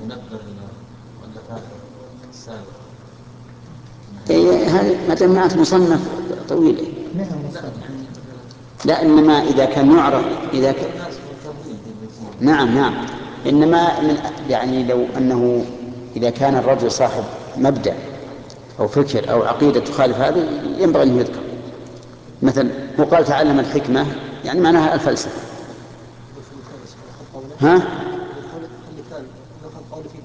ينبه المؤلفات السابقة. هذه مثلا معك مصنف طويل. لا، إنما إذا كان يعرف نعم نعم، إنما يعني لو أنه إذا كان الرجل صاحب مبدأ أو فكر أو عقيدة تخالف هذا ينبغي أن يذكر. مثلا وقال تعلم الحكمة يعني معناها الفلسفة. ها؟